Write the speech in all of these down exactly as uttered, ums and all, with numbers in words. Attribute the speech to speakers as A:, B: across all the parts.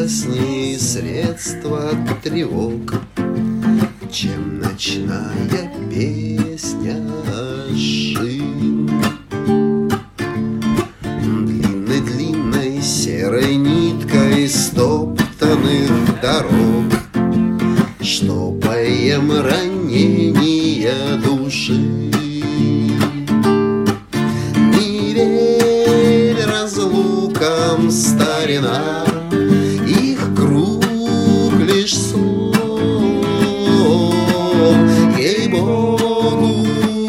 A: безопаснее средства от тревог, чем ночная песня шин. Длинной-длинной серой ниткой стоптанных дорог, штопаем ранения души. Не верь разлукам, старина, их круг лишь сон. Ей-богу,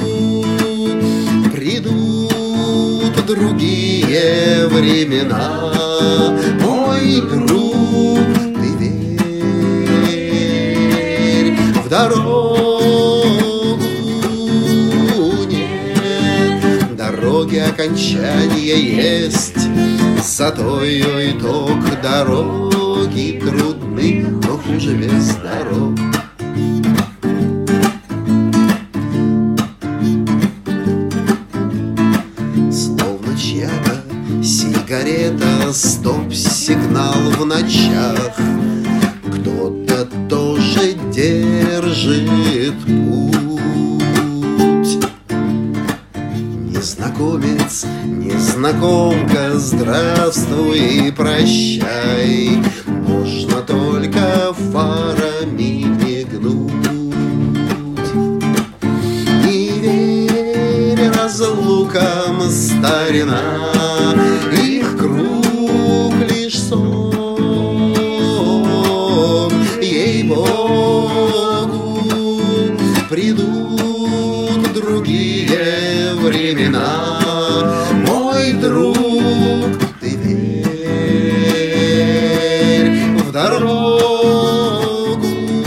A: придут другие времена, мой друг, ты верь в дорогу. Нет, дороги окончания есть, зато ее итог. Дороги трудны, но хуже без дорог. Словно чья-то сигарета, стоп-сигнал в ночах. Кто-то тоже держит путь. Незнакомец, незнакомка, здравствуй и прощай. Можно только фарами мигнуть. Не верь разлукам, старина, их круг лишь сон. Ей-богу, придут другие времена, мой друг, ты верь в дорогу.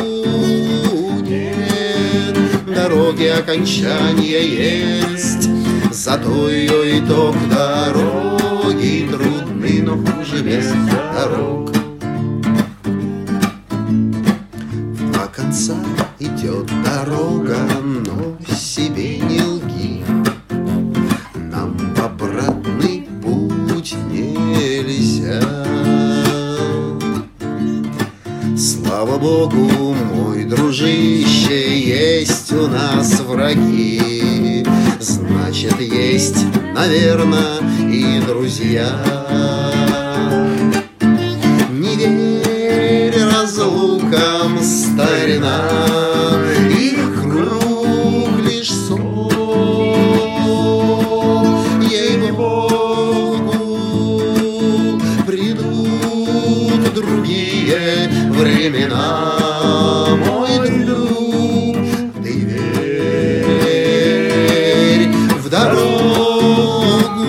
A: Нет, дороги окончания есть, зато ее итог. Дороги трудны, но хуже без дорог. В два конца идет дорога, но себе не лги. Нам в обратный путь нельзя. Слава Богу, мой дружище, есть у нас враги. Значит, есть, наверное, и друзья. Не верь разлукам, старина, их круг лишь сон. Ей-богу, придут другие времена, мой друг, ты верь в дорогу.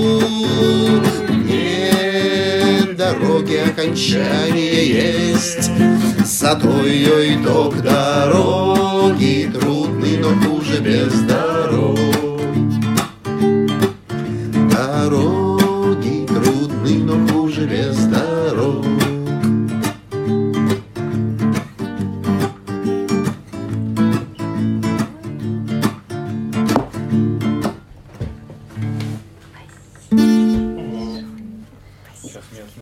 A: Нет, дороги окончания есть, зато ее итог. Дороги трудны, но хуже без дорог. Дорог